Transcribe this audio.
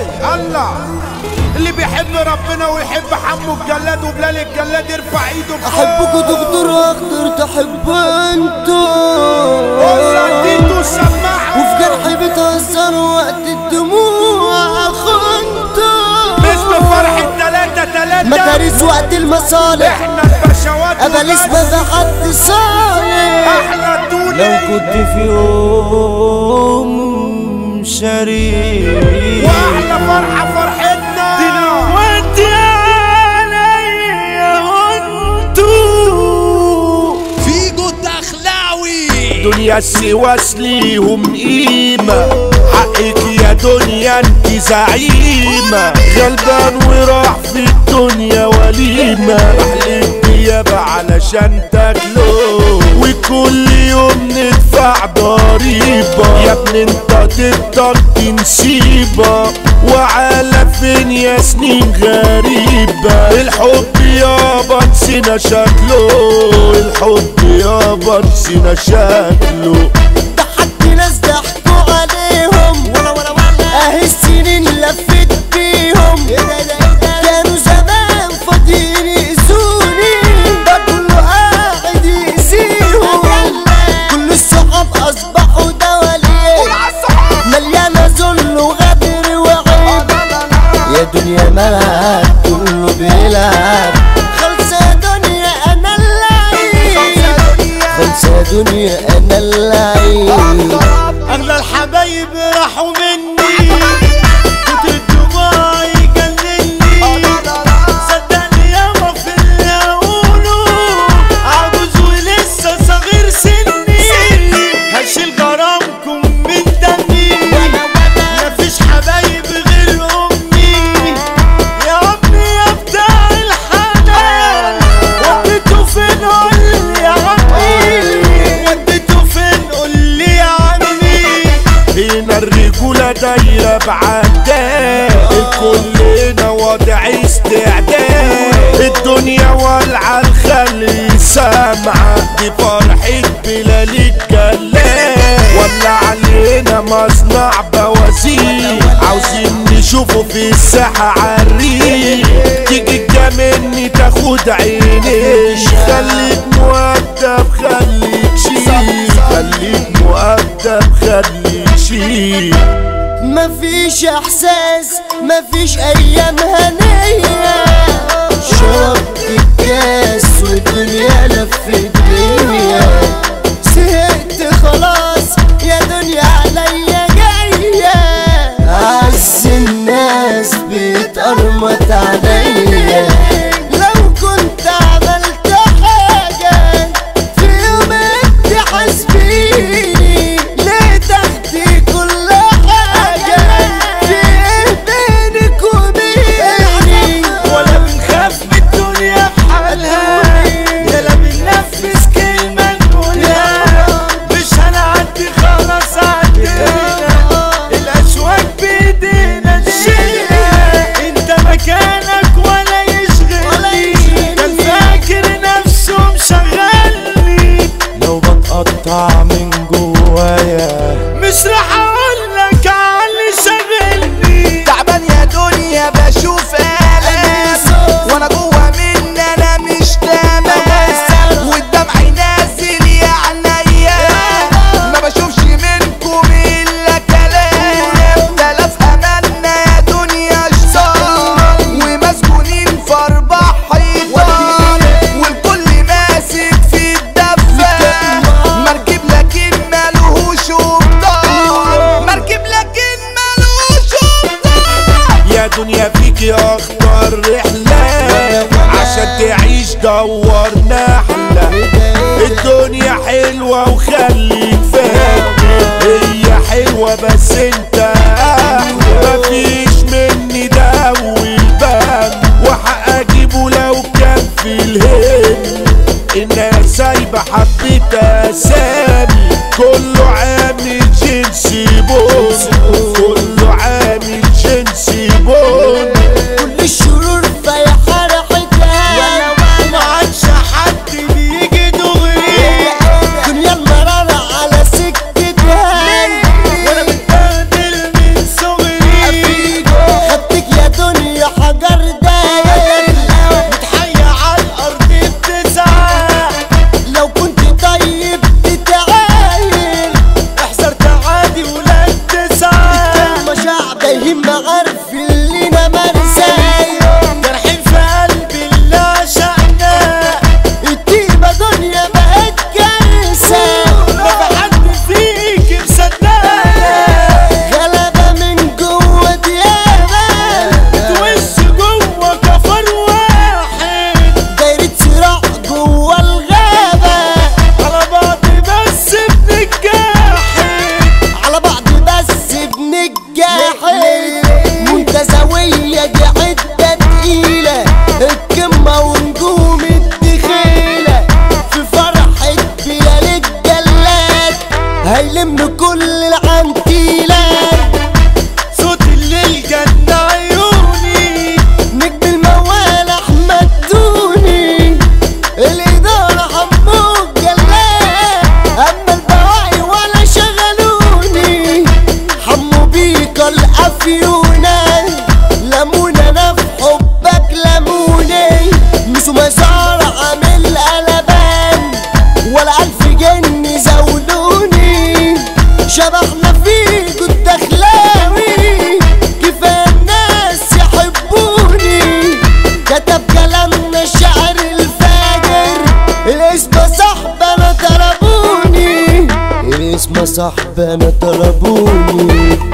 الله اللي بيحب ربنا ويحب حمو الجلاد وبلال الجلاد يرفع ايده بفوق. احبكوا تقدروا اقدر تحبوا انتوا ولا اديتوا السماعة وفي جرحي بتهزروا وقت الدموع اخنتوا مثل فرحة 3-3 مدارس وقت المصالح احنا البشوات اباليس ما في حد صالح احنا الدنيا. لو كنت في يوم شريك واحلى فرحة فرحتنا دلوقتي عليا وانتو فيجو الدخلاوي. دنيا السواس ليهم قيمة، حقك يا دنيا انت زعيمة، غلبان وراح في الدنيا وليمة، احلف بيابا علشان تاكلوا وكل يوم ندفع ضريبة، يا ابني انت تقدر تنسيبة وعلى فين يا سنين غريبة، الحب يابا نسينا شكله، الحب يابا نسينا شكله، ضحكت ناس ضحكوا عليهم اهي السنين لفت بيهم كانوا زمان فاضيين يأذوني ده كله قاعد يأذيهم كل الصحاب اصبحوا دواليب مليانة ذل وغدر وعيب يا دنيا ملعب كله بيلعب خلص يا دنيا انا اللعيب خلص يا دنيا انا اللعيب اغلى الحبايب راحوا مني كتر الدموع يجنني صدقني ياما في اللي اقوله عجوز ولسه صغير سني هشيل غرامكم من دمي مفيش حبايب غير امي يا ابني يا بتاع الحنان وديته فين قولي يا عمي وديته فين قولي يا عمي هنا الرجولة دايرة بعداء الكل هنا وضع استعداد الدنيا والعة الخلي سامعة دي فرحة بلال الجلاد ولا علينا مصنع بوازير عاوزين نشوفه في الساحة عالريق تيجي مني تاخد عينيك خليك مؤدب خليك شيك خليك مؤدب خليك شيك مفيش احساس مفيش ايام هنية شربت الكاس والدنيا لفت بيا زهقت خلاص يا دنيا عليا جاية عز الناس بيتقرمط عليا لو كنت عملت حاجة في يوم انت حاسبيني ليه تاخدي كل حاجة في ايه بينك وبيني ولا بنخاف من الدنيا بحالها يلا بننفذ كلمة نقولها مش هنعدي خلاص عدينا الاشواك بايدينا نشيلها انت مكانك ولا يشغلني كان فاكر نفسه مشغلني لو بتقطع من جوايا مش راح اقولك عاللي شغلني تعبان يا دنيا بشوف آلام وانا جوا مني انا مش تمام والدمع نازل يا عينيا ما بشوفش منكم الا كلام تلاف املنا يا دنيا شطار ومسجونين في اربع حيطان والكل ماسك في الدفة مركب لكن مالهوش قبطان مركب لكن مالهوش قبطان يا دنيا فيكي اخطر رحلة عشان تعيش دور نحلة الدنيا حلوة وخليك فاكر هي حلوة بس انت احلى مفيش مني داوي البال وحق اجيبه لو كان في الهند الناس سايبة حبة اسامي كله عامل جنسي بون كله عامل جنسي بون كل الشرور في حرحتها ما عادش حد بيجي دغري دنيا المرارة على سكتها وانا متبهدل من صغري صاحبي انا طلبوني